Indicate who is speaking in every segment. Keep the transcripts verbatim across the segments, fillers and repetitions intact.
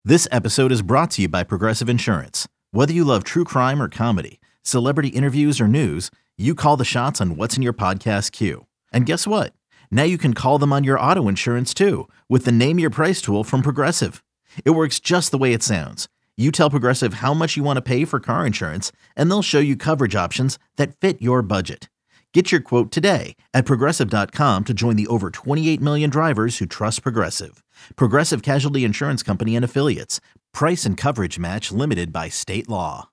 Speaker 1: This episode is brought to you by Progressive Insurance. Whether you love true crime or comedy, celebrity interviews or news, you call the shots on what's in your podcast queue. And guess what? Now you can call them on your auto insurance too with the Name Your Price tool from Progressive. It works just the way it sounds. You tell Progressive how much you want to pay for car insurance, and they'll show you coverage options that fit your budget. Get your quote today at progressive dot com to join the over twenty-eight million drivers who trust Progressive. Progressive Casualty Insurance Company and Affiliates. Price and coverage match limited by state law.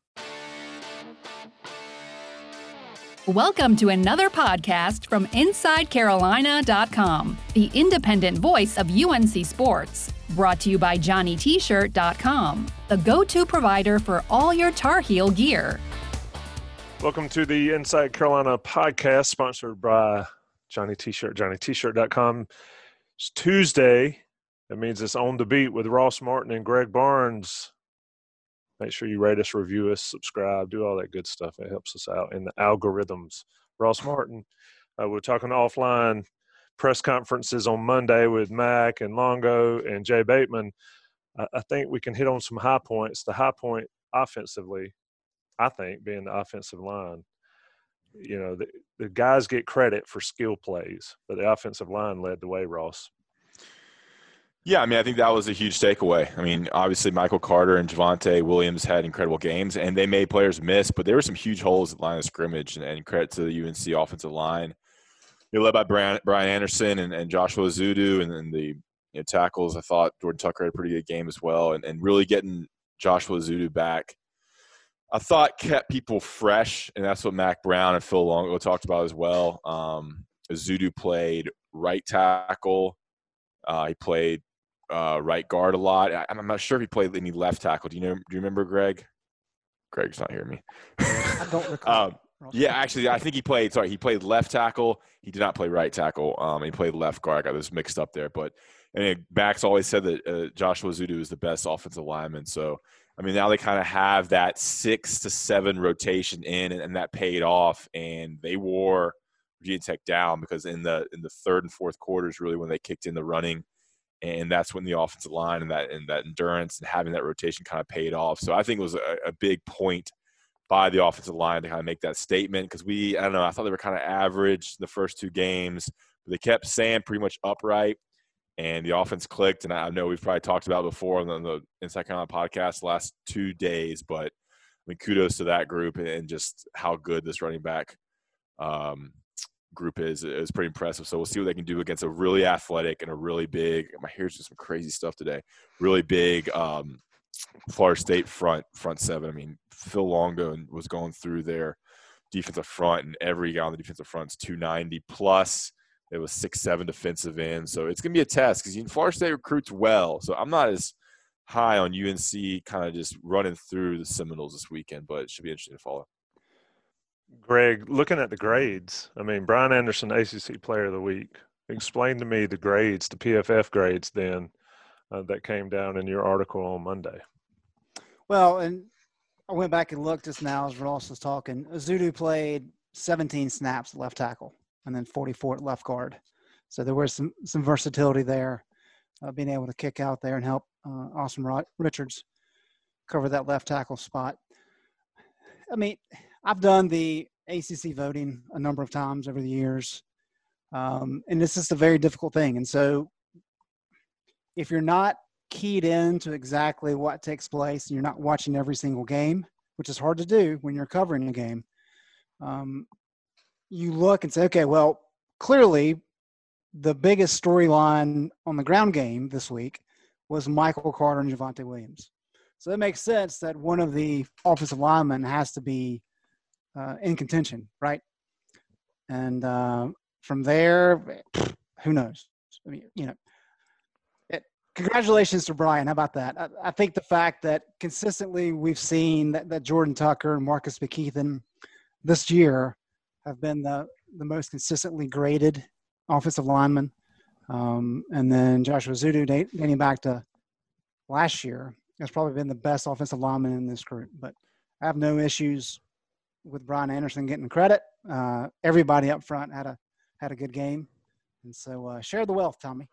Speaker 2: Welcome to another podcast from inside carolina dot com, the independent voice of U N C sports. Brought to you by Johnny T Shirt dot com, the go-to provider for all your Tar Heel gear.
Speaker 3: Welcome to the Inside Carolina podcast, sponsored by Johnny T-Shirt, Johnny T Shirt dot com. It's Tuesday. That means it's On the Beat with Ross Martin and Greg Barnes. Make sure you rate us, review us, subscribe, do all that good stuff. It helps us out in the algorithms. Ross Martin, uh, we're talking offline press conferences on Monday with Mac and Longo and Jay Bateman. I, I think we can hit on some high points. The high point offensively, I think, being the offensive line. You know, the, the guys get credit for skill plays, but the offensive line led the way, Ross.
Speaker 4: Yeah, I mean, I think that was a huge takeaway. I mean, obviously Michael Carter and Javonte Williams had incredible games, and they made players miss, but there were some huge holes at line of scrimmage, and, and credit to the U N C offensive line. You're led by Brian, Brian Anderson and, and Joshua Zudu, and then the you know, tackles. I thought Jordan Tucker had a pretty good game as well, and, and really getting Joshua Zudu back, I thought kept people fresh, and that's what Mac Brown and Phil Longo talked about as well. Um, Zudu played right tackle. Uh, he played uh, right guard a lot. I, I'm not sure if he played any left tackle. Do you know? Do you remember Greg? Greg's not hearing me.
Speaker 5: I don't recall.
Speaker 4: um, yeah, actually, I think he played. Sorry, he played left tackle. He did not play right tackle. Um, he played left guard. I got this mixed up there. But I mean, Max always said that uh, Joshua Zudu is the best offensive lineman. So I mean, now they kind of have that six to seven rotation in, and, and that paid off. And they wore Virginia Tech down because in the in the third and fourth quarters, really when they kicked in the running. And that's when the offensive line and that and that endurance and having that rotation kind of paid off. So I think it was a, a big point by the offensive line to kind of make that statement because we, I don't know, I thought they were kind of average the first two games, but they kept saying pretty much upright, and the offense clicked. And I know we've probably talked about it before on the, the Inside Carolina podcast the last two days, but I mean, kudos to that group and just how good this running back um, group is. It was pretty impressive. So we'll see what they can do against a really athletic and a really big – my hair's just some crazy stuff today. Really big um, Florida State front front seven. I mean, Phil Longo was going through their defensive front, and every guy on the defensive front is two ninety plus. It was six seven defensive end. So it's going to be a test because Florida State recruits well. So I'm not as high on U N C kind of just running through the Seminoles this weekend, but it should be interesting to follow.
Speaker 3: Greg, looking at the grades, I mean, Brian Anderson, A C C Player of the Week. Explain to me the grades, the P F F grades then uh, that came down in your article on Monday.
Speaker 5: Well, and I went back and looked just now as Ross was talking. Zudu played seventeen snaps at left tackle and then forty-four at left guard. So there was some, some versatility there, uh, being able to kick out there and help uh, Austin Richards cover that left tackle spot. I mean, I've done the A C C voting a number of times over the years, um, and it's just a very difficult thing. And so if you're not keyed in to exactly what takes place and you're not watching every single game, which is hard to do when you're covering a game, um, you look and say, okay, well, clearly the biggest storyline on the ground game this week was Michael Carter and Javonte Williams. So it makes sense that one of the offensive linemen has to be uh, in contention, right? And uh, from there, who knows? I mean, you know, it, congratulations to Brian. How about that? I, I think the fact that consistently we've seen that, that Jordan Tucker and Marcus McKeithen this year have been the, the most consistently graded offensive linemen. Um, and then Joshua Zudu, dating back to last year, has probably been the best offensive lineman in this group. But I have no issues with Brian Anderson getting credit. Uh, everybody up front had a had a good game. And so uh, share the wealth, Tommy.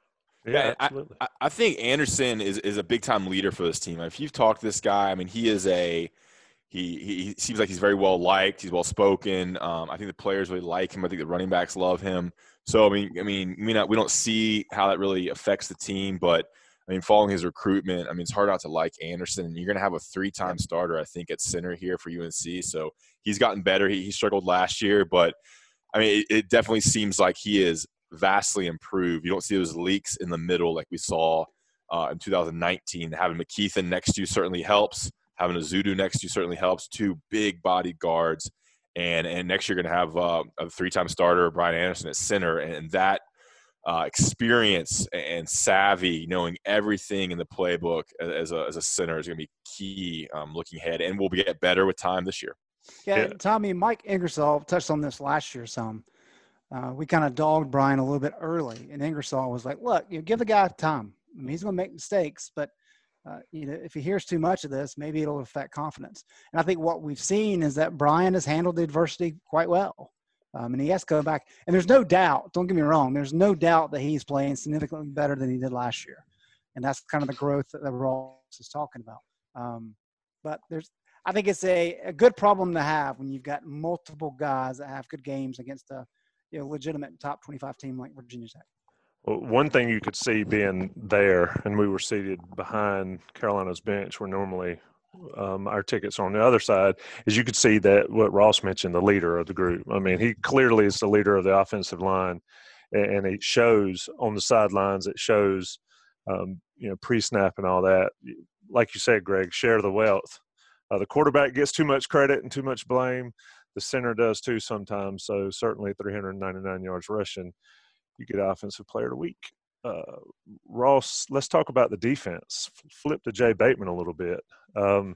Speaker 3: Yeah,
Speaker 4: I,
Speaker 3: absolutely.
Speaker 4: I, I think Anderson is, is a big-time leader for this team. If you've talked to this guy, I mean, he is a he, – he, he seems like he's very well-liked. He's well-spoken. Um, I think the players really like him. I think the running backs love him. So, I mean, I mean, we, not, we don't see how that really affects the team, but, I mean, following his recruitment, I mean, it's hard not to like Anderson. And you're going to have a three-time starter, I think, at center here for U N C. So he's gotten better. He, he struggled last year, but, I mean, it, it definitely seems like he is vastly improved. You don't see those leaks in the middle like we saw uh, in two thousand nineteen. Having McKeithen next to you certainly helps. Having Ezeudu next to you certainly helps. Two big body guards. And and next year you're going to have uh, a three-time starter, Brian Anderson, at center. And that uh, experience and savvy, knowing everything in the playbook as a, as a center is going to be key um, looking ahead. And we'll get better with time this year.
Speaker 5: Yeah,
Speaker 3: Yeah.
Speaker 5: Tommy, Mike Ingersoll touched on this last year some. Uh, we kind of dogged Brian a little bit early, and Ingersoll was like, look, you know, give the guy time. I mean, he's going to make mistakes, but uh, you know, if he hears too much of this, maybe it'll affect confidence. And I think what we've seen is that Brian has handled the adversity quite well. Um, and he has to go back. And there's no doubt, don't get me wrong, there's no doubt that he's playing significantly better than he did last year. And that's kind of the growth that Ross is talking about. Um, but there's, I think it's a, a good problem to have when you've got multiple guys that have good games against a you know, legitimate top twenty-five team like Virginia Tech.
Speaker 3: Well, one thing you could see being there, and we were seated behind Carolina's bench where normally um, our tickets are on the other side, is you could see that what Ross mentioned, the leader of the group. I mean, he clearly is the leader of the offensive line, and it shows on the sidelines. It shows, um, you know, pre-snap and all that. Like you said, Greg, share the wealth. Uh, the quarterback gets too much credit and too much blame. The center does too sometimes. So certainly three hundred ninety-nine yards rushing, you get offensive player of the week. Uh, Ross, let's talk about the defense. Flip to Jay Bateman a little bit. Um,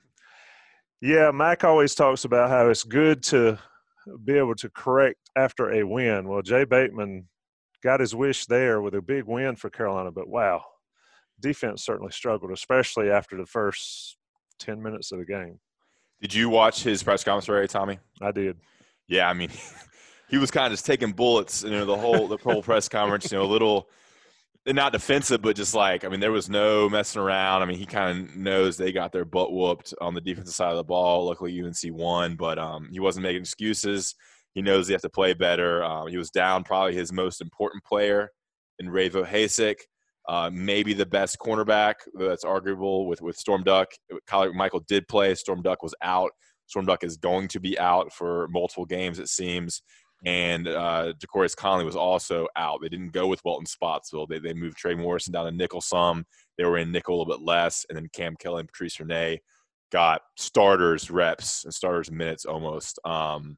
Speaker 3: yeah, Mac always talks about how it's good to be able to correct after a win. Well, Jay Bateman got his wish there with a big win for Carolina, but wow, defense certainly struggled, especially after the first ten minutes of the game.
Speaker 4: Did you watch his press conference, Tommy?
Speaker 3: I did.
Speaker 4: Yeah, I mean, he was kind of just taking bullets, you know, the whole the whole press conference, you know, a little not defensive, but just like, I mean, there was no messing around. I mean, he kind of knows they got their butt whooped on the defensive side of the ball. Luckily, U N C won, but um, he wasn't making excuses. He knows they have to play better. Um, he was down probably his most important player in Ray Vohasek. Uh, maybe the best cornerback that's arguable with, with Storm Duck. Kyler Michael did play. Storm Duck was out. Storm Duck is going to be out for multiple games, it seems. And uh, Ja'Qurious Conley was also out. They didn't go with Welton Spotsville. They they moved Trey Morrison down to nickel some. They were in nickel a little bit less. And then Cam Kelly and Patrice Renee got starters reps and starters minutes almost. Um,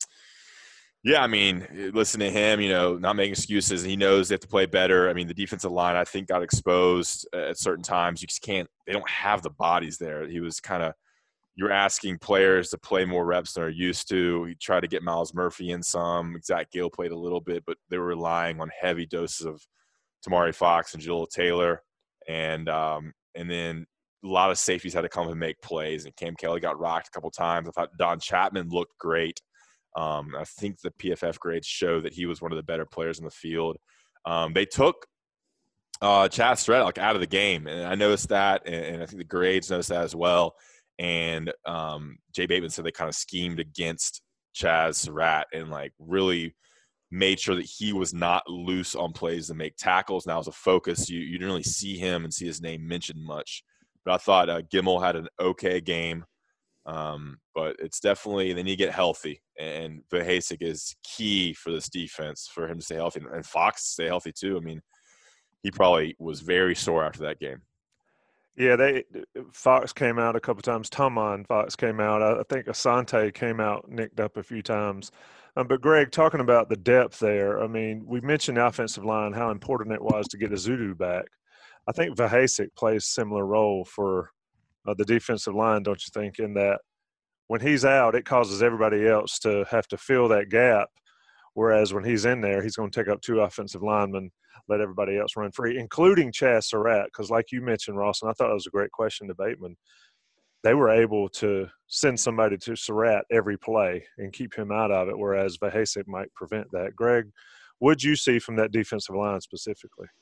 Speaker 4: Yeah, I mean, listen to him, you know, not making excuses. He knows they have to play better. I mean, the defensive line, I think, got exposed at certain times. You just can't – they don't have the bodies there. He was kind of – you're asking players to play more reps than they're used to. He tried to get Miles Murphy in some. Zach Gill played a little bit, but they were relying on heavy doses of Tamari Fox and Jalil Taylor. And um, and then a lot of safeties had to come and make plays. And Cam Kelly got rocked a couple times. I thought Don Chapman looked great. Um, I think the P F F grades show that he was one of the better players in the field. Um, they took uh, Chaz Surratt like out of the game, and I noticed that, and, and I think the grades noticed that as well. And um, Jay Bateman said they kind of schemed against Chaz Surratt and like really made sure that he was not loose on plays to make tackles. Now as a focus, you you didn't really see him and see his name mentioned much. But I thought uh, Gimmel had an okay game. Um, but it's definitely, they need to get healthy, and Vohasek is key for this defense for him to stay healthy, and Fox to stay healthy too. I mean, he probably was very sore after that game.
Speaker 3: Yeah, they Fox came out a couple times. Tomon Fox came out. I, I think Asante came out nicked up a few times. Um, but Greg, talking about the depth there, I mean, we mentioned the offensive line, how important it was to get Ezeudu back. I think Vohasek plays a similar role for Uh, the defensive line, don't you think, in that when he's out, it causes everybody else to have to fill that gap, whereas when he's in there, he's going to take up two offensive linemen, let everybody else run free, including Chaz Surratt, because like you mentioned, Ross, and I thought it was a great question to Bateman, they were able to send somebody to Surratt every play and keep him out of it, whereas Vohasek might prevent that. Greg, what did you see from that defensive line specifically?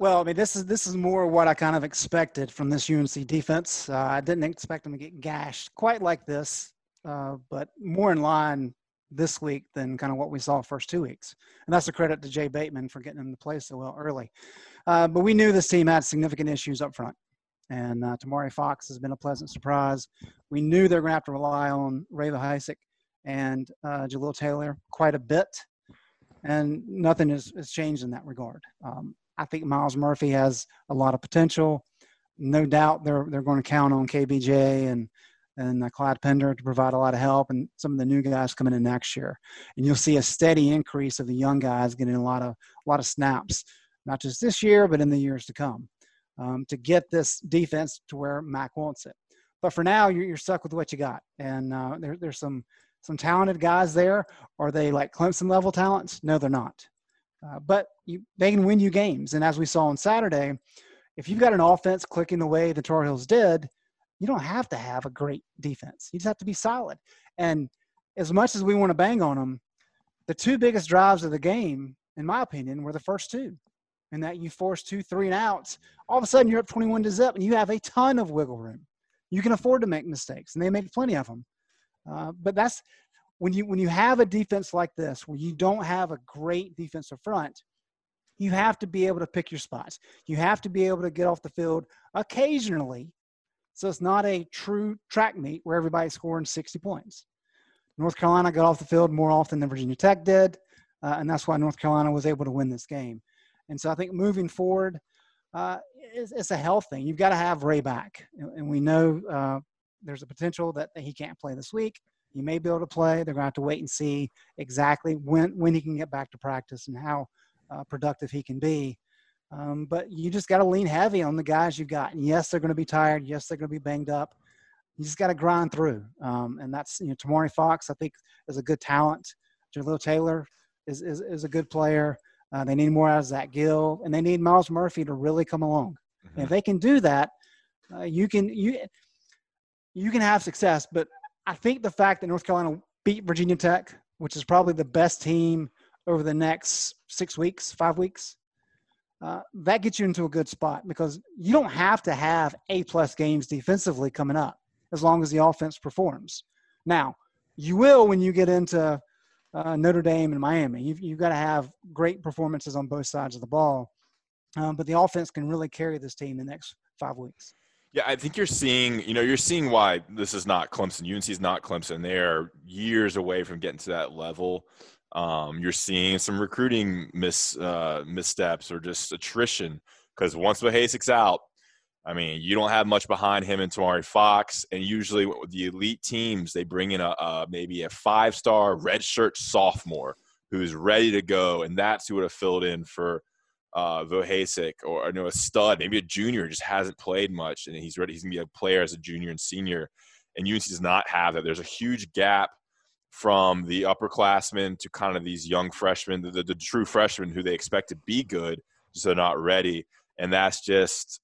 Speaker 5: Well, I mean, this is this is more what I kind of expected from this U N C defense. Uh, I didn't expect them to get gashed quite like this, uh, but more in line this week than kind of what we saw first two weeks. And that's a credit to Jay Bateman for getting them to play so well early. Uh, but we knew this team had significant issues up front. And uh, Tamari Fox has been a pleasant surprise. We knew they were going to have to rely on Ray Vohasek and uh, Jalil Taylor quite a bit. And nothing has, has changed in that regard. Um, I think Miles Murphy has a lot of potential. No doubt they're they're going to count on K B J and and uh, Clyde Pender to provide a lot of help, and some of the new guys coming in next year. And you'll see a steady increase of the young guys getting a lot of a lot of snaps, not just this year, but in the years to come, um, to get this defense to where Mac wants it. But for now, you're, you're stuck with what you got. And uh, there, there's some some talented guys there. Are they like Clemson level talents? No, they're not. Uh, but you, they can win you games. And as we saw on Saturday, if you've got an offense clicking the way the Tar Heels did, you don't have to have a great defense. You just have to be solid. And as much as we want to bang on them, the two biggest drives of the game, in my opinion, were the first two. And that you force two, three and outs. All of a sudden, you're up twenty-one to zip, and you have a ton of wiggle room. You can afford to make mistakes, and they make plenty of them. Uh, but that's when you when you have a defense like this, where you don't have a great defensive front, you have to be able to pick your spots. You have to be able to get off the field occasionally, so it's not a true track meet where everybody's scoring sixty points. North Carolina got off the field more often than Virginia Tech did, uh, and that's why North Carolina was able to win this game. And so I think moving forward, uh, it's, it's a health thing. You've got to have Ray back, and, and we know uh, there's a potential that he can't play this week. He may be able to play. They're going to have to wait and see exactly when, when he can get back to practice and how uh, productive he can be. Um, but you just got to lean heavy on the guys you've got. And yes, they're going to be tired. Yes, they're going to be banged up. You just got to grind through. Um, and that's, you know, Tamari Fox, I think, is a good talent. Jalil Taylor is, is, is a good player. Uh, they need more out of Zach Gill, and they need Miles Murphy to really come along. Mm-hmm. And if they can do that, uh, you can you you can have success. But I think the fact that North Carolina beat Virginia Tech, which is probably the best team over the next six weeks, five weeks, uh, that gets you into a good spot, because you don't have to have A-plus games defensively coming up as long as the offense performs. Now, you will when you get into uh, Notre Dame and Miami. You've, you've got to have great performances on both sides of the ball. Um, but the offense can really carry this team the next five weeks.
Speaker 4: Yeah, I think you're seeing, you know, you're seeing why this is not Clemson. U N C is not Clemson. They are years away from getting to that level. Um, you're seeing some recruiting mis, uh, missteps or just attrition, because once Vohasek's out, I mean, you don't have much behind him and Tamari Fox. And usually with the elite teams, they bring in a, a maybe a five-star redshirt sophomore who's ready to go, and that's who would have filled in for uh, Vohasek, or you know, a stud, maybe a junior, just hasn't played much, and he's ready. He's gonna be a player as a junior and senior. And U N C does not have that. There's a huge gap from the upperclassmen to kind of these young freshmen, the, the, the true freshmen who they expect to be good, just they're not ready. And that's just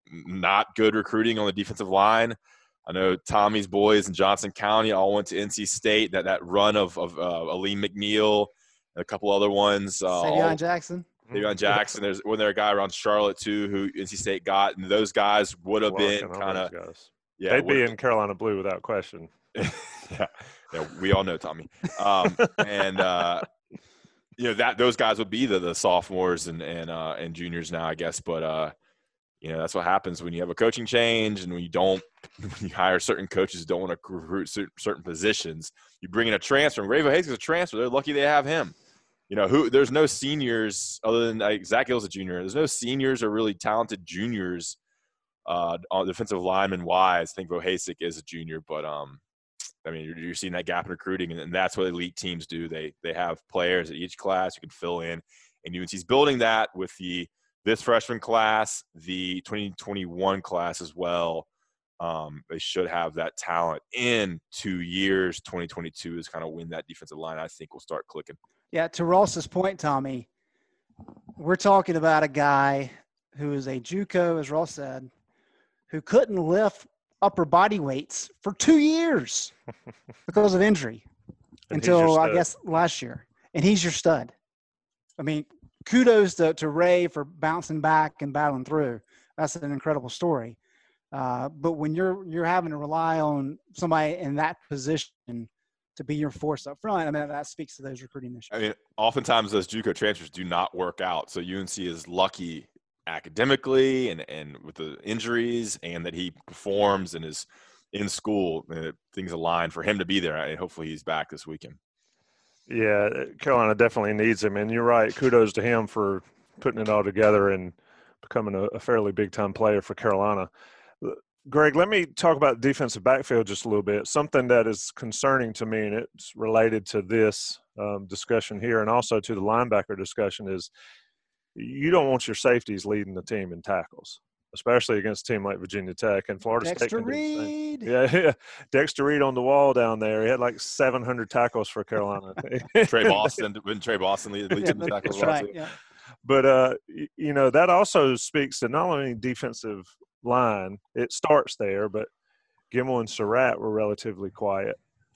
Speaker 4: not good recruiting on the defensive line. I know Tommy's boys in Johnson County all went to N C State. That that run of of uh, Aleem McNeil, and a couple other ones. Uh,
Speaker 5: Savion Jackson.
Speaker 4: Savion Jackson. There's when there a guy around Charlotte too who N C State got, and those guys would have been kind of
Speaker 3: yeah, they'd be in Carolina blue without question.
Speaker 4: yeah, yeah, we all know Tommy. Um, and uh, you know that those guys would be the the sophomores and and uh, and juniors now, I guess. But uh, you know, that's what happens when you have a coaching change and when you don't when you hire certain coaches who don't want to recruit certain positions. You bring in a transfer. And Ray Vohasek is a transfer. They're lucky they have him. You know, who there's no seniors other than like, Zach Gill's a junior. There's no seniors or really talented juniors uh, on defensive lineman wise. I think Vohasek is a junior, but um, I mean, you're, you're seeing that gap in recruiting, and, and that's what elite teams do. They they have players at each class who can fill in, and U N C's building that with the this freshman class, the twenty twenty-one class as well. Um, they should have that talent in two years. twenty twenty-two is kind of when that defensive line, I think, will start clicking.
Speaker 5: Yeah, to Ross's point, Tommy, we're talking about a guy who is a JUCO, as Ross said, who couldn't lift upper body weights for two years because of injury until, I guess, last year. And he's your stud. I mean, kudos to, to Ray for bouncing back and battling through. That's an incredible story. Uh, but when you're you're having to rely on somebody in that position to be your force up front, I mean, that speaks to those recruiting issues.
Speaker 4: I mean, oftentimes those JUCO transfers do not work out. So U N C is lucky academically and, and with the injuries, and that he performs and is in school, and things align for him to be there. And hopefully he's back this weekend.
Speaker 3: Yeah, Carolina definitely needs him. And you're right. Kudos to him for putting it all together and becoming a, a fairly big-time player for Carolina. Greg, let me talk about the defensive backfield just a little bit. Something that is concerning to me, and it's related to this um, discussion here and also to the linebacker discussion, is you don't want your safeties leading the team in tackles, especially against a team like Virginia Tech and Florida
Speaker 5: Dexter
Speaker 3: State.
Speaker 5: Reed.
Speaker 3: Yeah, yeah, Dexter Reed on the wall down there. He had like seven hundred tackles for Carolina.
Speaker 4: Trey Boston, when Trey Boston lead, lead
Speaker 5: Yeah,
Speaker 4: team in tackles.
Speaker 5: that's right. Yeah.
Speaker 3: But, uh, you know, that also speaks to not only defensive line, it starts there, but Gemmel and Surratt were relatively quiet.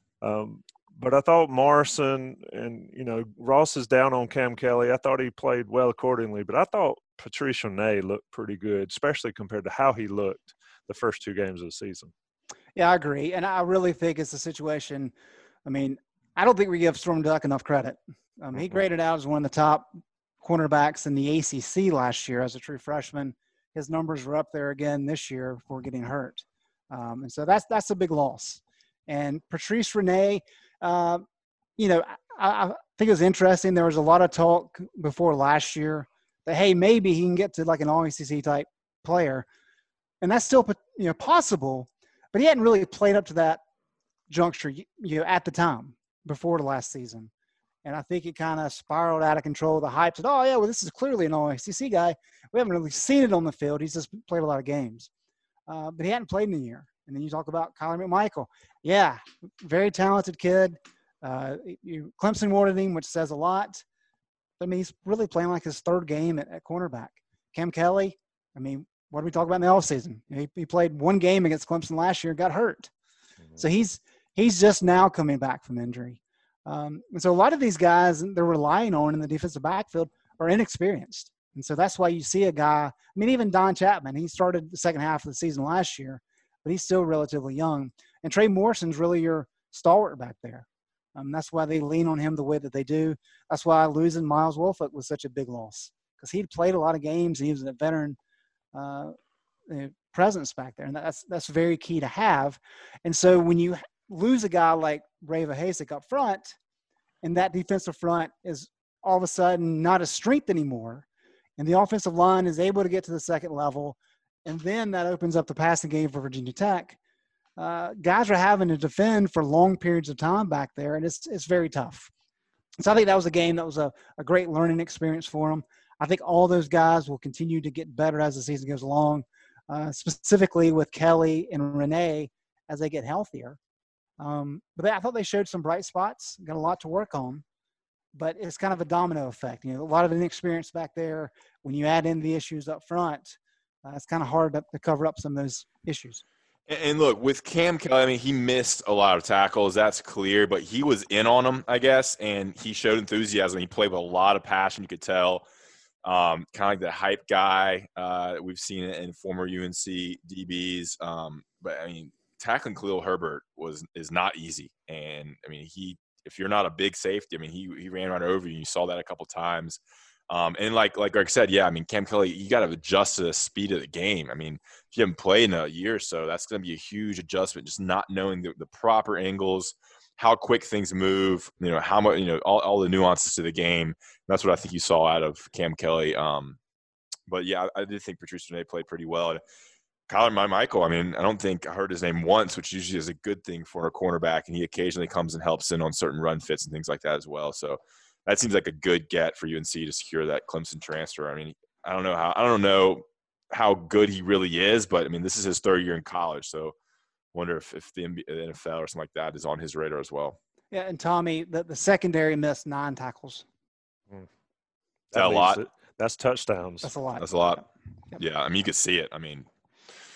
Speaker 3: Um, but I thought Morrison and, you know, Ross is down on Cam Kelly. I thought he played well accordingly, but I thought Patrice Renee looked pretty good, especially compared to how he looked the first two games of the season.
Speaker 5: Yeah, I agree. And I really think it's a situation. I mean, I don't think we give Storm Duck enough credit. Um, he graded out as one of the top cornerbacks in the A C C last year as a true freshman. His numbers were up there again this year before getting hurt. Um, and so that's that's a big loss. And Patrice Renee, uh, you know, I, I think it was interesting. There was a lot of talk before last year that, hey, maybe he can get to like an all A C C type player. And that's still, you know, possible, but he hadn't really played up to that juncture, you know, at the time before the last season. And I think it kind of spiraled out of control. The hype said, oh, yeah, well, this is clearly an all A C C guy. We haven't really seen it on the field. He's just played a lot of games. Uh, but he hadn't played in a year. And then you talk about Kyler McMichael. Yeah, very talented kid. Uh, you, Clemson wanted him, which says a lot. I mean, he's really playing like his third game at, at cornerback. Cam Kelly, I mean, what did we talk about in the offseason? He, he played one game against Clemson last year and got hurt. Mm-hmm. So he's he's just now coming back from injury. Um, and so a lot of these guys they're relying on in the defensive backfield are inexperienced. And so that's why you see a guy, I mean, even Don Chapman, he started the second half of the season last year, but he's still relatively young. And Trey Morrison's really your stalwart back there. Um, that's why they lean on him the way that they do. That's why losing Miles Wolfoot was such a big loss, because he'd played a lot of games and he was a veteran uh, presence back there. And that's, that's very key to have. And so when you lose a guy like Ray Vahasek up front, and that defensive front is all of a sudden not a strength anymore, and the offensive line is able to get to the second level, and then that opens up the passing game for Virginia Tech. Uh, guys are having to defend for long periods of time back there, and it's it's very tough. So I think that was a game that was a, a great learning experience for them. I think all those guys will continue to get better as the season goes along, uh, specifically with Kelly and Renee as they get healthier. Um, but they, I thought they showed some bright spots, got a lot to work on. But it's kind of a domino effect. You know, a lot of inexperience back there. When you add in the issues up front, uh, it's kind of hard to, to cover up some of those issues.
Speaker 4: And look, with Cam Kelly, I mean, he missed a lot of tackles. That's clear. But he was in on them, I guess, and he showed enthusiasm. He played with a lot of passion. You could tell. Um, kind of like the hype guy. Uh, we've seen it in former U N C D Bs. Um, but, I mean, tackling Khalil Herbert was is not easy. And, I mean, he – if you're not a big safety, I mean, he he ran right over you. You saw that a couple times. Um, and like like Greg said, yeah, I mean, Cam Kelly, you got to adjust to the speed of the game. I mean, if you haven't played in a year or so, that's going to be a huge adjustment, just not knowing the, the proper angles, how quick things move, you know, how much, you know, all, all the nuances to the game. That's what I think you saw out of Cam Kelly. Um, but, yeah, I, I did think Patrice Renee played pretty well. Kyler McMichael, I mean, I don't think I heard his name once, which usually is a good thing for a cornerback, and he occasionally comes and helps in on certain run fits and things like that as well. So that seems like a good get for U N C to secure that Clemson transfer. I mean, I don't know how I don't know how good he really is, but I mean, this is his third year in college, so I wonder if, if the N F L or something like that is on his radar as well.
Speaker 5: Yeah, and Tommy, the, the secondary missed nine tackles.
Speaker 4: Mm. That, that a lot. It.
Speaker 3: That's touchdowns.
Speaker 5: That's a lot.
Speaker 4: That's a lot. Yep. Yeah, I mean, you could see it. I mean.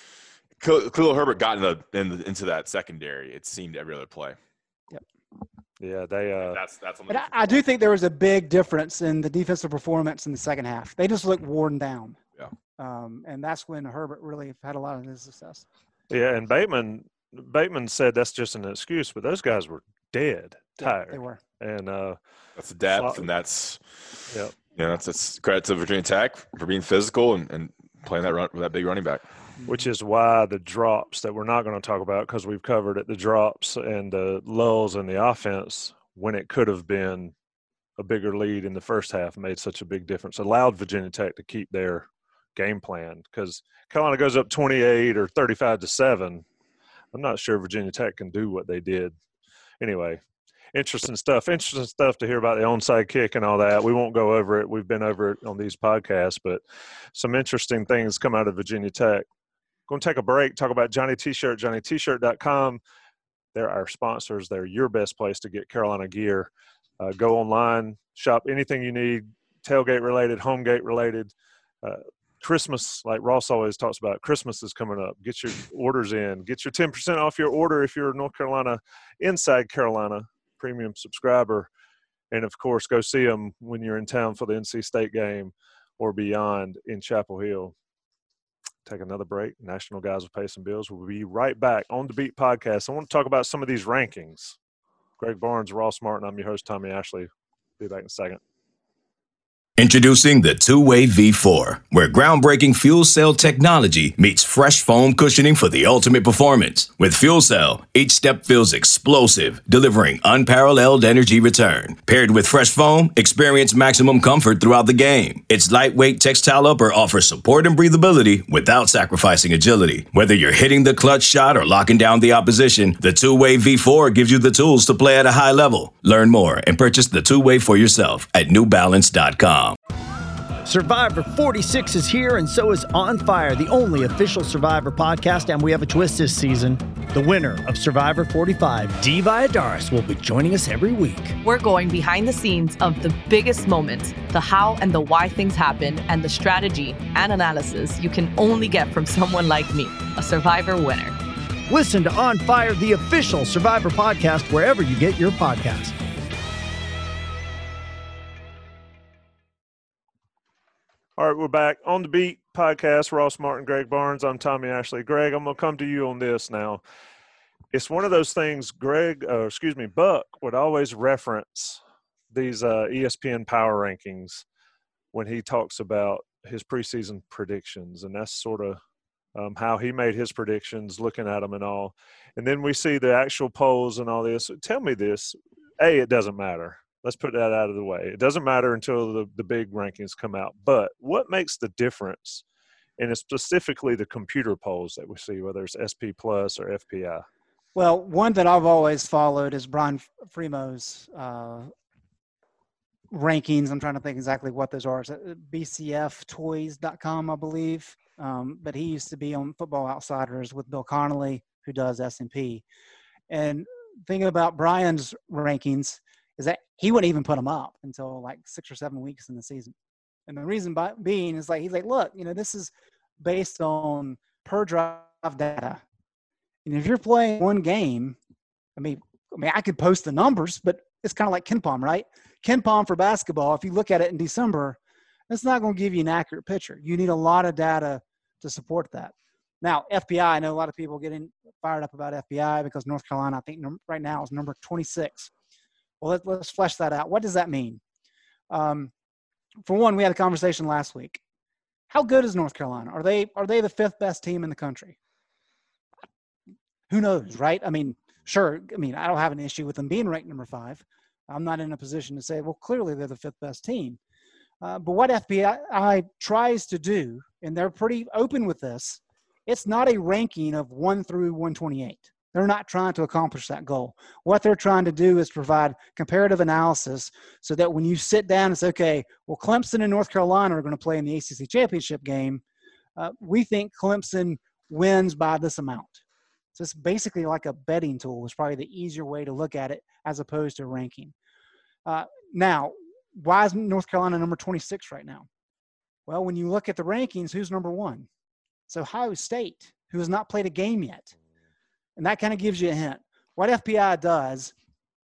Speaker 4: Khalil Herbert got in the, in the, into that secondary. It seemed every other play.
Speaker 5: Yep.
Speaker 3: Yeah, they. Uh,
Speaker 4: that's that's.
Speaker 5: But I, I do think there was a big difference in the defensive performance in the second half. They just looked worn down.
Speaker 4: Yeah.
Speaker 5: Um, and that's when Herbert really had a lot of his success.
Speaker 3: Yeah, and Bateman Bateman said that's just an excuse, but those guys were dead tired.
Speaker 5: Yeah, they were.
Speaker 3: And uh,
Speaker 4: that's the depth, and that's
Speaker 3: yeah,
Speaker 4: you know, that's, that's credit to Virginia Tech for being physical and, and playing that run that big running back.
Speaker 3: Which is why the drops that we're not going to talk about, because we've covered it, the drops and the lulls in the offense when it could have been a bigger lead in the first half made such a big difference. Allowed Virginia Tech to keep their game plan, because Carolina goes up twenty-eight or thirty-five to seven. I'm not sure Virginia Tech can do what they did. Anyway, interesting stuff. Interesting stuff to hear about the onside kick and all that. We won't go over it. We've been over it on these podcasts, but some interesting things come out of Virginia Tech. Going to take a break, talk about Johnny T-Shirt, Johnny T Shirt dot com. They're our sponsors. They're your best place to get Carolina gear. Uh, go online, shop anything you need, tailgate-related, homegate-related. Uh, Christmas, like Ross always talks about, Christmas is coming up. Get your orders in. Get your ten percent off your order if you're a North Carolina, inside Carolina premium subscriber. And, of course, go see them when you're in town for the N C State game or beyond in Chapel Hill. Take another break. National Guys Will Pay Some Bills. We'll be right back on the Beat Podcast. I want to talk about some of these rankings. Greg Barnes, Ross Martin. I'm your host, Tommy Ashley. Be back in a second.
Speaker 6: Introducing the Two-Way V four, where groundbreaking fuel cell technology meets fresh foam cushioning for the ultimate performance. With Fuel Cell, each step feels explosive, delivering unparalleled energy return. Paired with fresh foam, experience maximum comfort throughout the game. Its lightweight textile upper offers support and breathability without sacrificing agility. Whether you're hitting the clutch shot or locking down the opposition, the Two-Way V four gives you the tools to play at a high level. Learn more and purchase the Two-Way for yourself at new balance dot com.
Speaker 7: Survivor forty-six is here, and so is On Fire, the only official Survivor podcast, and we have a twist this season. The winner of Survivor forty-five, Dee Valladares, will be joining us every week.
Speaker 8: We're going behind the scenes of the biggest moments, the how and the why things happen, and the strategy and analysis you can only get from someone like me, a Survivor winner.
Speaker 7: Listen to On Fire, the official Survivor podcast, wherever you get your podcasts.
Speaker 3: All right, we're back on the Beat Podcast. Ross Martin, Greg Barnes. I'm Tommy Ashley. Greg, I'm going to come to you on this now. It's one of those things, Greg, uh, excuse me, Buck would always reference these uh, E S P N power rankings when he talks about his preseason predictions, and that's sort of um, how he made his predictions, looking at them and all. And then we see the actual polls and all this. Tell me this. A, it doesn't matter. Let's put that out of the way. It doesn't matter until the, the big rankings come out. But what makes the difference, and it's specifically the computer polls that we see, whether it's S P Plus or F P I?
Speaker 5: Well, one that I've always followed is Brian Fremo's uh, rankings. I'm trying to think exactly what those are. It's B C F toys dot com, I believe. Um, but he used to be on Football Outsiders with Bill Connolly, who does S and P. And thinking about Brian's rankings is that he wouldn't even put them up until like six or seven weeks in the season. And the reason by, being is like, he's like, look, you know, this is based on per drive data. And if you're playing one game, I mean, I mean, I could post the numbers, but it's kind of like KenPom, right? KenPom for basketball, if you look at it in December, it's not going to give you an accurate picture. You need a lot of data to support that. Now, F P I, I know a lot of people getting fired up about F P I because North Carolina, I think right now is number twenty-six. Well, let, let's flesh that out. What does that mean? Um, for one, we had a conversation last week. How good is North Carolina? Are they are they the fifth best team in the country? Who knows, right? I mean, sure. I mean, I don't have an issue with them being ranked number five. I'm not in a position to say, well, clearly they're the fifth best team. Uh, but what F P I tries to do, and they're pretty open with this, it's not a ranking of one through one twenty-eight. They're not trying to accomplish that goal. What they're trying to do is provide comparative analysis so that when you sit down and say, okay, well, Clemson and North Carolina are going to play in the A C C championship game. Uh, we think Clemson wins by this amount. So it's basically like a betting tool. It's probably the easier way to look at it as opposed to ranking. Uh, now, why is North Carolina number twenty-six right now? Well, when you look at the rankings, who's number one? So Ohio State, who has not played a game yet. And that kind of gives you a hint. What F P I does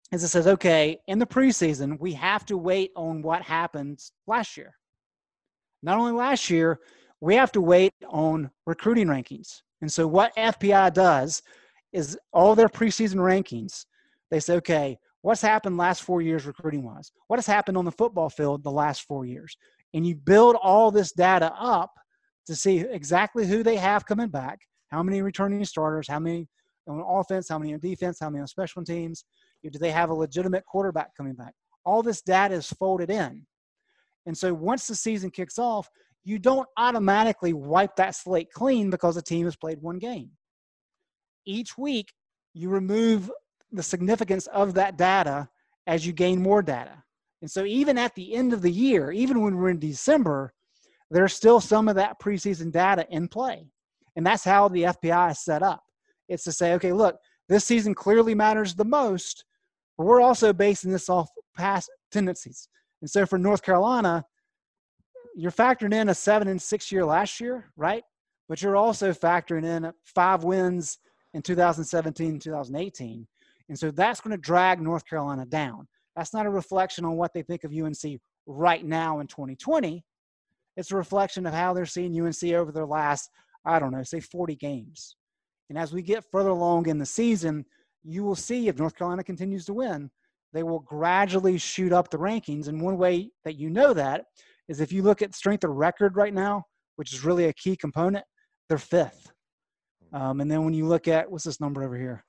Speaker 5: is it says, okay, in the preseason, we have to wait on what happened last year. Not only last year, we have to wait on recruiting rankings. And so what F P I does is all their preseason rankings, they say, okay, what's happened last four years recruiting-wise? What has happened on the football field the last four years? And you build all this data up to see exactly who they have coming back, how many returning starters, how many on offense, how many on defense, how many on special teams. Do they have a legitimate quarterback coming back? All this data is folded in. And so once the season kicks off, you don't automatically wipe that slate clean because the team has played one game. Each week, you remove the significance of that data as you gain more data. And so even at the end of the year, even when we're in December, there's still some of that preseason data in play. And that's how the F P I is set up. It's to say, okay, look, this season clearly matters the most, but we're also basing this off past tendencies. And so for North Carolina, you're factoring in a seven and six year last year, right? But you're also factoring in five wins in two thousand seventeen, two thousand eighteen. And so that's going to drag North Carolina down. That's not a reflection on what they think of U N C right now in twenty twenty. It's a reflection of how they're seeing U N C over their last, I don't know, say forty games. And as we get further along in the season, you will see if North Carolina continues to win, they will gradually shoot up the rankings. And one way that you know that is if you look at strength of record right now, which is really a key component, they're fifth. Um, and then when you look at, what's this number over here?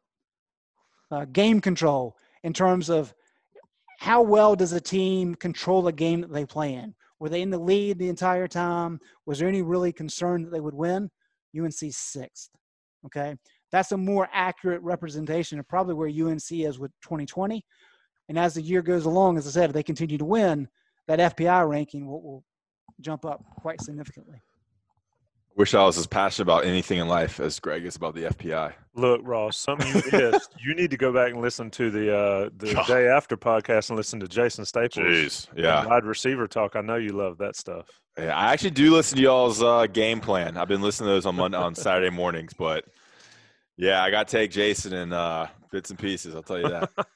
Speaker 5: Uh, game control, in terms of how well does a team control a game that they play in? Were they in the lead the entire time? Was there any really concern that they would win? U N C sixth, okay? That's a more accurate representation of probably where U N C is with twenty twenty. And as the year goes along, as I said, if they continue to win, that F P I ranking will, will jump up quite significantly.
Speaker 4: Wish I was as passionate about anything in life as Greg is about the F P I.
Speaker 3: Look, Ross, something you missed. You need to go back and listen to the uh, the
Speaker 4: God.
Speaker 3: day after podcast and listen to Jason Staples.
Speaker 4: Jeez, yeah.
Speaker 3: Wide receiver talk. I know you love that stuff.
Speaker 4: Yeah, I actually do listen to y'all's uh, game plan. I've been listening to those on Monday, on Saturday mornings, but yeah, I got to take Jason in uh, bits and pieces. I'll tell you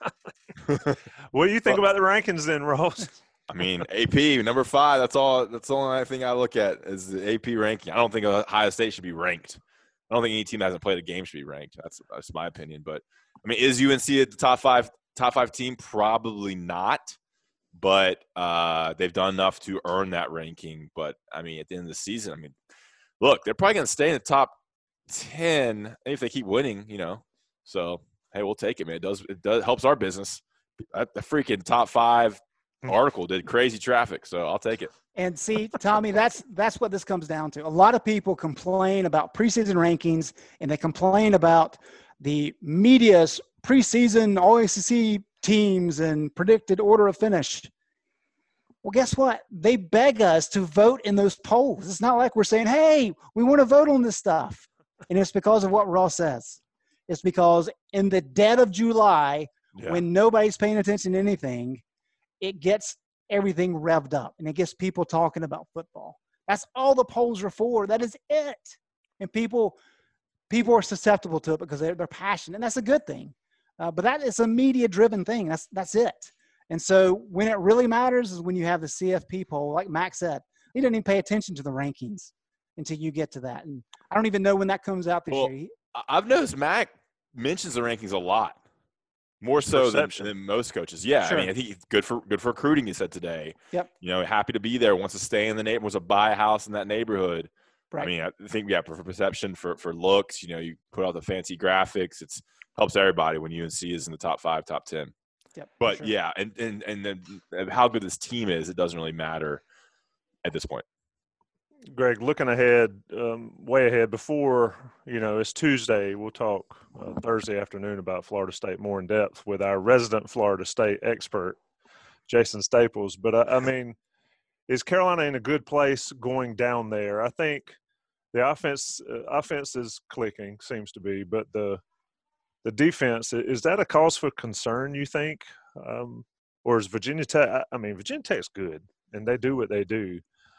Speaker 4: that.
Speaker 3: What do you think about the rankings then, Ross?
Speaker 4: I mean, A P number five. That's all. That's the only thing I look at is the A P ranking. I don't think Ohio State should be ranked. I don't think any team that hasn't played a game should be ranked. That's that's my opinion. But I mean, is U N C at the top five top five team? Probably not. But uh, they've done enough to earn that ranking. But I mean, at the end of the season, I mean, look, they're probably going to stay in the top ten if they keep winning. You know, so hey, we'll take it, man. It does it does helps our business. The freaking top five article did crazy traffic, so I'll take it.
Speaker 5: And see, Tommy, that's that's what this comes down to. A lot of people complain about preseason rankings, and they complain about the media's preseason all A C C teams and predicted order of finish. Well, guess what? They beg us to vote in those polls. It's not like we're saying, hey, we want to vote on this stuff. And it's because of what Ross says. It's because in the dead of July,
Speaker 4: Yeah.
Speaker 5: when nobody's paying attention to anything, it gets everything revved up and it gets people talking about football. That's all the polls are for. That is it. And people people are susceptible to it because they're, they're passionate, and that's a good thing. Uh, but that is a media-driven thing. That's that's it. And so when it really matters is when you have the C F P poll, like Max said. He doesn't even pay attention to the rankings until you get to that. And I don't even know when that comes out this
Speaker 4: Well,
Speaker 5: year. He,
Speaker 4: I've noticed Mac mentions the rankings a lot. More so than,
Speaker 3: Perception.
Speaker 4: than most coaches. Yeah,
Speaker 5: Sure.
Speaker 4: I mean, I think it's good for good for recruiting. He said today.
Speaker 5: Yep.
Speaker 4: You know, happy to be there. Wants to stay in the neighborhood. Wants to buy a house in that neighborhood.
Speaker 5: right.
Speaker 4: I mean, I think yeah, for perception, for for looks. You know, you put out the fancy graphics. It's helps everybody when U N C is in the top five, top ten.
Speaker 5: Yep,
Speaker 4: But
Speaker 5: sure.
Speaker 4: yeah, and and and then how good this team is, it doesn't really matter at this point.
Speaker 3: Greg, looking ahead, um, way ahead, before, you know, it's Tuesday, we'll talk uh, Thursday afternoon about Florida State more in depth with our resident Florida State expert, Jason Staples. But, uh, I mean, is Carolina in a good place going down there? I think the offense uh, offense is clicking, seems to be, but the the defense, is that a cause for concern, you think? Um, or is Virginia Tech – I mean, Virginia Tech's good, and they do what they do.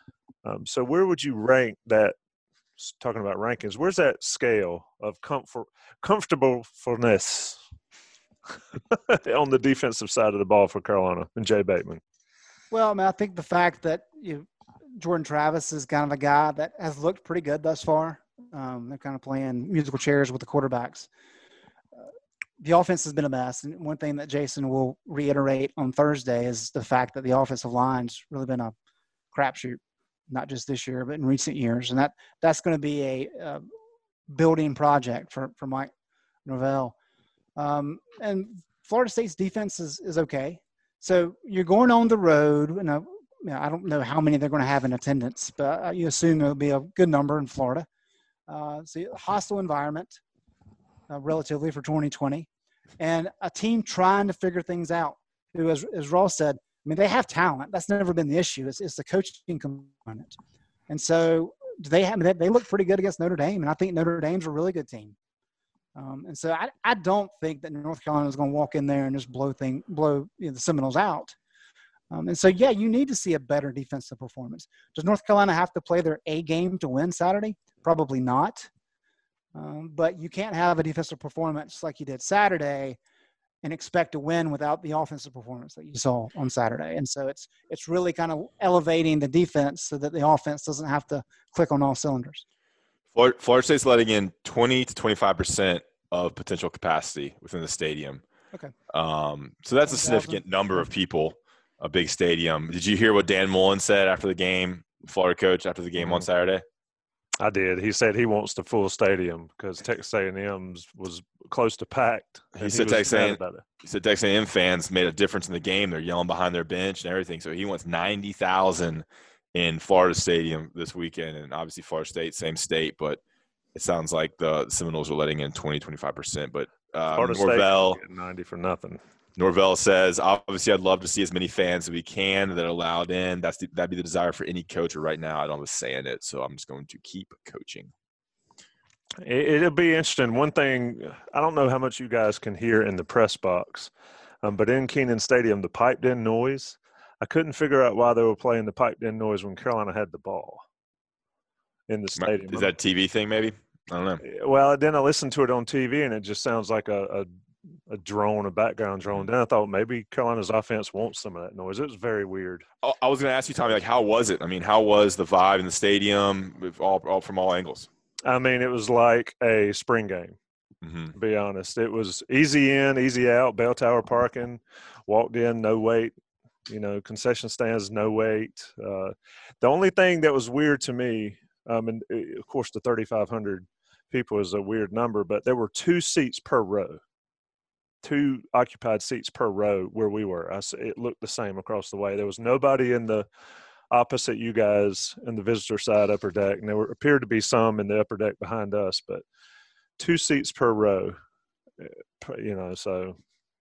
Speaker 3: Um, so where would you rank that, talking about rankings, where's that scale of comfort, comfortableness? on the defensive side of the ball for Carolina and Jay Bateman?
Speaker 5: Well, I mean, I think the fact that you, Jordan Travis is kind of a guy that has looked pretty good thus far. Um, they're kind of playing musical chairs with the quarterbacks. Uh, the offense has been a mess, and one thing that Jason will reiterate on Thursday is the fact that the offensive line's really been a crapshoot, not just this year, but in recent years, and that that's going to be a, a building project for for Mike Norvell. Um, and Florida State's defense is is okay. So you're going on the road, and you know, I don't know how many they're going to have in attendance, but you assume it'll be a good number in Florida. Uh, so hostile environment, uh, relatively for twenty twenty, and a team trying to figure things out. Who, as, as Ross said, I mean, they have talent. That's never been the issue. It's, it's the coaching component. And so do they have, they look pretty good against Notre Dame, and I think Notre Dame's a really good team. Um, and so I, I don't think that North Carolina is going to walk in there and just blow thing, blow you know, the Seminoles out. Um, and so, yeah, you need to see a better defensive performance. Does North Carolina have to play their A game to win Saturday? Probably not. Um, but you can't have a defensive performance like you did Saturday and expect to win without the offensive performance that you saw on Saturday. And so it's it's really kind of elevating the defense so that the offense doesn't have to click on all cylinders.
Speaker 4: Florida, Florida State's letting in twenty to twenty-five percent of potential capacity within the stadium.
Speaker 5: Okay.
Speaker 4: Um, so that's a significant number of people, a big stadium. Did you hear what Dan Mullen said after the game, Florida coach, after the game mm-hmm. on Saturday?
Speaker 3: I did. He said he wants the full stadium because Texas A and M's was close to packed.
Speaker 4: He said he Texas A and M, he said Texas A and M fans made a difference in the game. They're yelling behind their bench and everything. So he wants ninety thousand in Florida Stadium this weekend, and obviously Florida State, same state, but it sounds like the Seminoles are letting in twenty, twenty-five percent. But uh,
Speaker 3: Florida
Speaker 4: Norvell
Speaker 3: State ninety for nothing.
Speaker 4: Norvell says, obviously, I'd love to see as many fans as we can that are allowed in. That's the, that'd be the desire for any coach. Right now, I don't have a say in it, so I'm just going to keep coaching.
Speaker 3: It'll be interesting. One thing, I don't know how much you guys can hear in the press box, um, but in Kenan Stadium, the piped-in noise, I couldn't figure out why they were playing the piped-in noise when Carolina had the ball in the stadium.
Speaker 4: Is that a T V thing maybe? I don't know.
Speaker 3: Well, then I listened to it on T V, and it just sounds like a, a – a drone, a background drone. Then I thought maybe Carolina's offense wants some of that noise. It was very weird.
Speaker 4: I was going to ask you, Tommy, like, how was it? I mean, how was the vibe in the stadium with all, all from all angles?
Speaker 3: I mean, it was like a spring game, mm-hmm. to be honest. It was easy in, easy out, bell tower parking, walked in, no wait, you know, concession stands, no wait. Uh, the only thing that was weird to me, um, and of course the thirty-five hundred people is a weird number, but there were two seats per row. Two occupied seats per row where we were. I, it looked the same across the way. There was nobody in the opposite you guys in the visitor side upper deck, and there were, appeared to be some in the upper deck behind us, but two seats per row, you know, so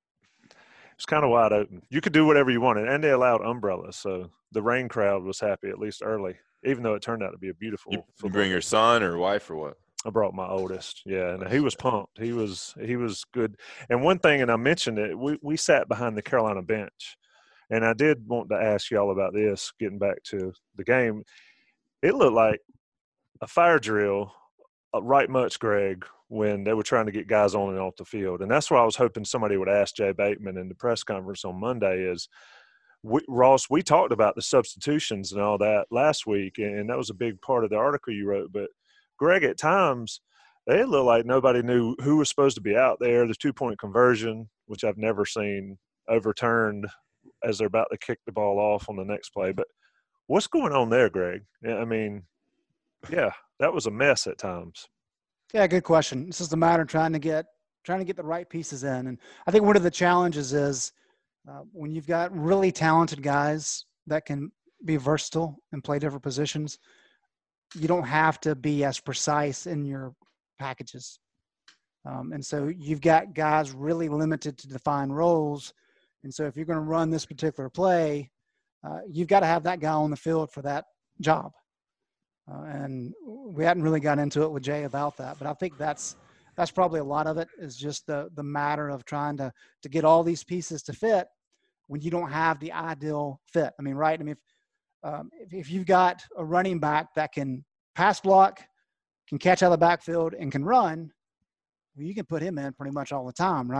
Speaker 3: it's kind of wide open. You could do whatever you wanted, and they allowed umbrellas, so the rain crowd was happy, at least early, even though it turned out to be a beautiful
Speaker 4: You, you bring your son or wife or what?
Speaker 3: I brought my oldest, yeah, and he was pumped. He was he was good. And one thing, and I mentioned it, we, we sat behind the Carolina bench, and I did want to ask y'all about this, getting back to the game. It looked like a fire drill uh, right much, Greg, when they were trying to get guys on and off the field. And that's why I was hoping somebody would ask Jay Bateman in the press conference on Monday is, we, Ross, we talked about the substitutions and all that last week, and that was a big part of the article you wrote, but Greg, at times, they looked like nobody knew who was supposed to be out there. The two-point conversion, which I've never seen overturned as they're about to kick the ball off on the next play. But what's going on there, Greg? I mean, yeah, that was a mess at times.
Speaker 5: Yeah, good question. It's just a matter of trying to get trying to get the right pieces in. And I think one of the challenges is uh, when you've got really talented guys that can be versatile and play different positions – you don't have to be as precise in your packages. Um, and so you've got guys really limited to define roles. And so if you're going to run this particular play, uh, you've got to have that guy on the field for that job. Uh, and we hadn't really got into it with Jay about that, but I think that's, that's probably a lot of it is just the, the matter of trying to, to get all these pieces to fit when you don't have the ideal fit. I mean, right. I mean, if, Um, if, if you've got a running back that can pass block, can catch out of the backfield, and can run, well, you can put him in pretty much all the time, right?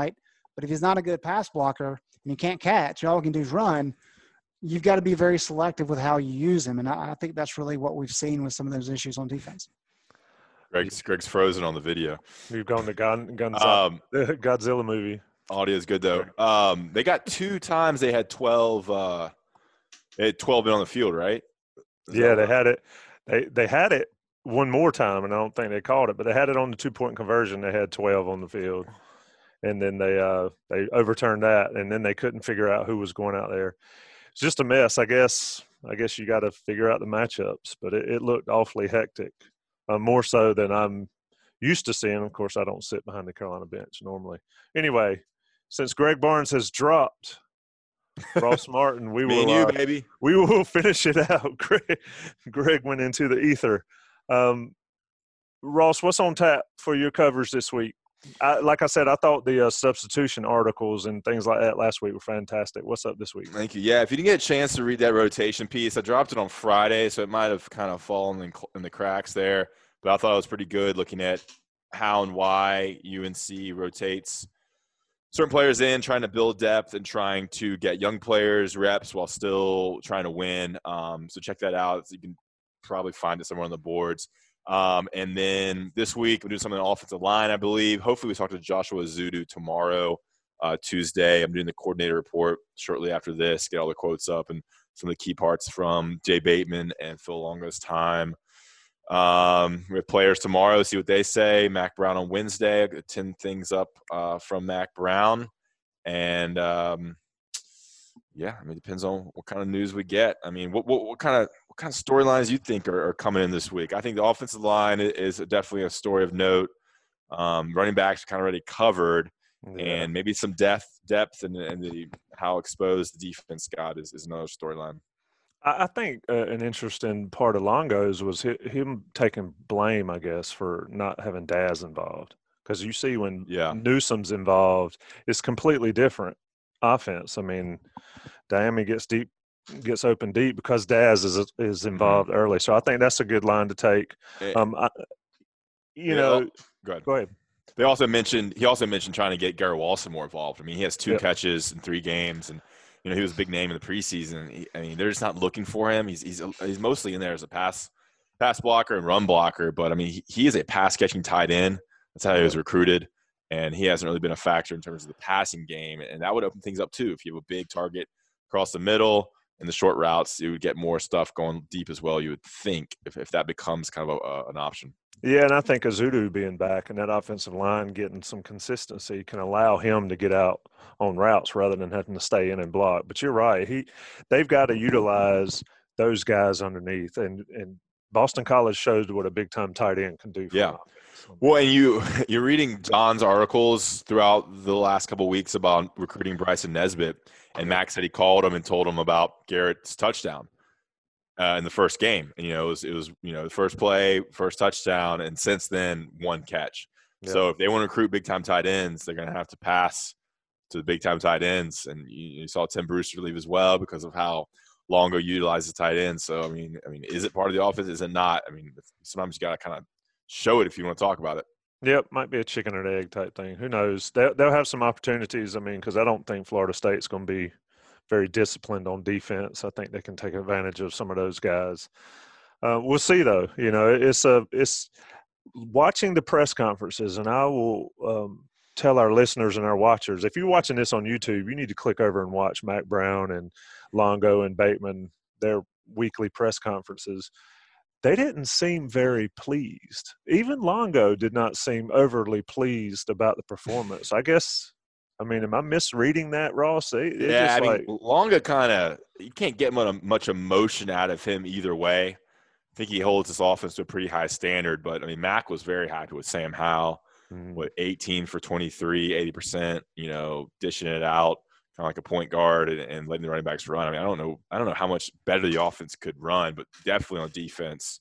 Speaker 5: But if he's not a good pass blocker and he can't catch, all he can do is run, you've got to be very selective with how you use him. And I, I think that's really what we've seen with some of those issues on defense.
Speaker 4: Greg's, Greg's frozen on the video.
Speaker 3: We've gone to Gon, Gonza-
Speaker 4: Um,
Speaker 3: the Godzilla movie.
Speaker 4: Audio is good though. Um, they got two times they had twelve. Uh, they had twelve men on the field, right? Is
Speaker 3: Yeah,
Speaker 4: that
Speaker 3: they
Speaker 4: right?
Speaker 3: had it. They they had it one more time, and I don't think they called it, but they had it on the two point conversion. They had twelve on the field, and then they uh they overturned that, and then they couldn't figure out who was going out there. It's just a mess, I guess. I guess you got to figure out the matchups, but it, it looked awfully hectic, uh, more so than I'm used to seeing. Of course, I don't sit behind the Carolina bench normally. Anyway, since Greg Barnes has dropped Ross Martin, we
Speaker 4: Me
Speaker 3: will
Speaker 4: and you,
Speaker 3: uh,
Speaker 4: baby.
Speaker 3: we will finish it out. Greg, Greg went into the ether. Um, Ross, what's on tap for your coverage this week? I, like I said, I thought the uh, substitution articles and things like that last week were fantastic. What's up this week?
Speaker 4: Thank you. Yeah, if you didn't get a chance to read that rotation piece, I dropped it on Friday, so it might have kind of fallen in, in the cracks there. But I thought it was pretty good looking at how and why U N C rotates certain players in, trying to build depth and trying to get young players reps while still trying to win. Um, so check that out. You can probably find it somewhere on the boards. Um, and then this week, we're doing something on the offensive line, I believe. Hopefully we talk to Joshua Ezeudu tomorrow, uh, Tuesday. I'm doing the coordinator report shortly after this, get all the quotes up and some of the key parts from Jay Bateman and Phil Longo's time. Um, we have players tomorrow, see what they say. Mac Brown on Wednesday. I've got ten things up uh, from Mac Brown. And, um, yeah, I mean, it depends on what kind of news we get. I mean, what what, what kind of what kind of storylines you think are, are coming in this week? I think the offensive line is definitely a story of note. Um, running backs are kind of already covered.
Speaker 3: Yeah.
Speaker 4: And maybe some depth, depth and, and the, how exposed the defense got is, is another storyline.
Speaker 3: I I think uh, an interesting part of Longo's was hi- him taking blame, I guess, for not having Daz involved. Because you see when
Speaker 4: Yeah.
Speaker 3: Newsome's involved, it's completely different offense. I mean, Diami gets deep, gets open deep because Daz is is involved early. So I think that's a good line to take.
Speaker 4: Eh,
Speaker 3: Um, I, you
Speaker 4: yeah,
Speaker 3: know,
Speaker 4: Go ahead.
Speaker 3: go ahead.
Speaker 4: They also mentioned he also mentioned trying to get Garrett Walson more involved. I mean, he has two
Speaker 3: Yep.
Speaker 4: catches in three games, and you know he was a big name in the preseason. He, I mean, they're just not looking for him. He's he's he's mostly in there as a pass pass blocker and run blocker, but I mean, he, he is a pass catching tight end. That's how he was recruited, and he hasn't really been a factor in terms of the passing game, and that would open things up too. If you have a big target across the middle and the short routes, you would get more stuff going deep as well. You would think if if that becomes kind of a, a, an option.
Speaker 3: Yeah, and I think Ezeudu being back and that offensive line getting some consistency can allow him to get out on routes rather than having to stay in and block. But you're right. He they've got to utilize those guys underneath. And, and Boston College showed what a big-time tight end can do for
Speaker 4: Yeah.
Speaker 3: an offense.
Speaker 4: Well, and you you're reading John's articles throughout the last couple of weeks about recruiting Bryson Nesbitt, and Max said he called him and told him about Garrett's touchdown uh, in the first game. And you know, it was it was you know the first play, first touchdown, and since then one catch.
Speaker 3: Yeah.
Speaker 4: So if they want to recruit big time tight ends, they're going to have to pass to the big time tight ends. And you, you saw Tim Brewster leave as well because of how Longo utilizes tight ends. So I mean, I mean, is it part of the offense? Is it not? I mean, sometimes you got to kind of show it if you want to talk about it.
Speaker 3: Yep, might be a chicken and egg type thing. Who knows? They'll, they'll have some opportunities. I mean, because I don't think Florida State's going to be very disciplined on defense. I think they can take advantage of some of those guys. Uh, we'll see, though. You know, it's a it's watching the press conferences, and I will um, tell our listeners and our watchers, if you're watching this on YouTube, you need to click over and watch Mac Brown and Longo and Bateman, their weekly press conferences. They didn't seem very pleased. Even Longo did not seem overly pleased about the performance. I guess, I mean, am I misreading that, Ross? It,
Speaker 4: Yeah,
Speaker 3: just
Speaker 4: I mean,
Speaker 3: like,
Speaker 4: Longo kind of – you can't get much, much emotion out of him either way. I think he holds this offense to a pretty high standard. But, I mean, Mac was very happy with Sam Howell,
Speaker 3: mm,
Speaker 4: what, eighteen for twenty-three, eighty percent, you know, dishing it out, kind of like a point guard and, and letting the running backs run. I mean, I don't know I don't know how much better the offense could run, but definitely on defense,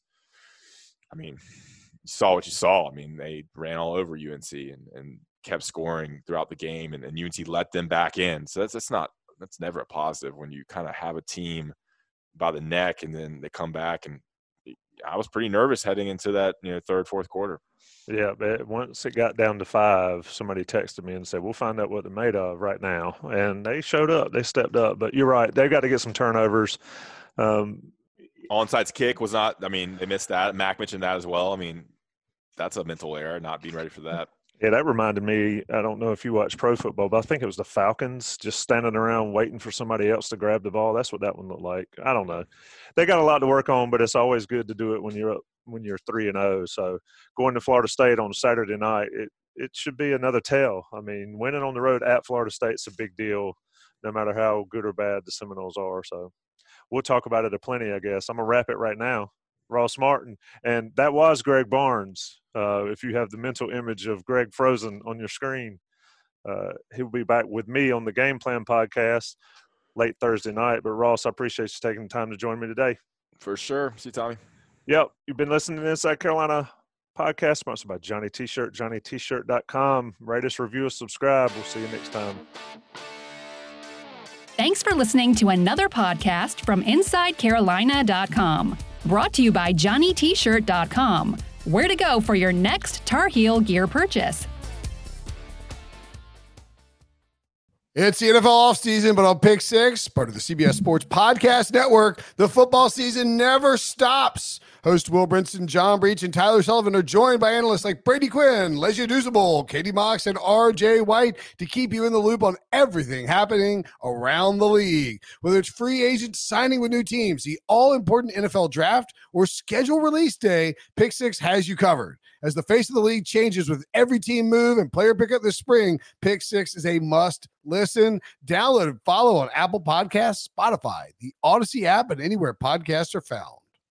Speaker 4: I mean, you saw what you saw. I mean, they ran all over U N C and, and kept scoring throughout the game, and, and U N C let them back in. So that's that's not that's never a positive when you kind of have a team by the neck and then they come back and I was pretty nervous heading into that, you know, third, fourth quarter.
Speaker 3: Yeah, but once it got down to five, somebody texted me and said, we'll find out what they're made of right now. And they showed up. They stepped up. But you're right. They've got to get some turnovers. Um,
Speaker 4: Onside kick was not – I mean, they missed that. Mac mentioned that as well. I mean, that's a mental error, not being ready for that.
Speaker 3: Yeah, that reminded me, I don't know if you watch pro football, but I think it was the Falcons just standing around waiting for somebody else to grab the ball. That's what that one looked like. I don't know. They got a lot to work on, but it's always good to do it when you're up, when you're three and oh. So going to Florida State on Saturday night, it, it should be another tell. I mean, winning on the road at Florida State's a big deal, no matter how good or bad the Seminoles are. So we'll talk about it aplenty, I guess. I'm going to wrap it right now. Ross Martin. And that was Greg Barnes. Uh, if you have the mental image of Greg frozen on your screen, uh, he'll be back with me on the Game Plan podcast late Thursday night. But, Ross, I appreciate you taking the time to join me today.
Speaker 4: For sure. See you, Tommy.
Speaker 3: Yep. You've been listening to the Inside Carolina podcast sponsored by Johnny T-Shirt, Johnny T Shirt dot com. Rate us, review us, subscribe. We'll see you next time.
Speaker 2: Thanks for listening to another podcast from Inside Carolina dot com. Brought to you by Johnny T Shirt dot com. Where to go for your next Tar Heel gear purchase.
Speaker 9: It's the N F L offseason, but on Pick Six, part of the C B S Sports Podcast Network, the football season never stops. Host Will Brinson, John Breach, and Tyler Sullivan are joined by analysts like Brady Quinn, Lesia Duzable, Katie Mox, and R J White to keep you in the loop on everything happening around the league. Whether it's free agents signing with new teams, the all-important N F L draft, or schedule release day, Pick Six has you covered. As the face of the league changes with every team move and player pickup this spring, Pick Six is a must listen. Download and follow on Apple Podcasts, Spotify, the Odyssey app, and anywhere podcasts are found.